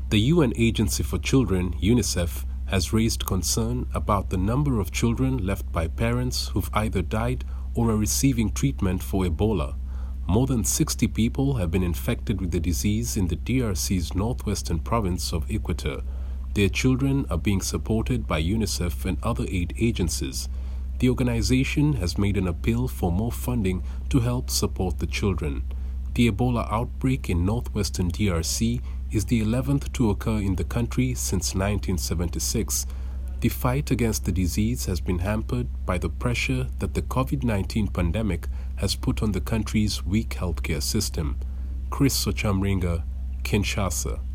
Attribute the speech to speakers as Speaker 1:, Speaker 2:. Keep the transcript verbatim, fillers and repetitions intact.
Speaker 1: The U N Agency for Children, UNICEF, has raised concern about the number of children left by parents who've either died or are receiving treatment for Ebola. More than sixty people have been infected with the disease in the D R C's northwestern province of Equateur. Their children are being supported by UNICEF and other aid agencies. The organization has made an appeal for more funding to help support the children. The Ebola outbreak in northwestern D R C is the eleventh to occur in the country since nineteen seventy-six. The fight against the disease has been hampered by the pressure that the COVID nineteen pandemic has put on the country's weak healthcare system. Chris Sochamringa, Kinshasa.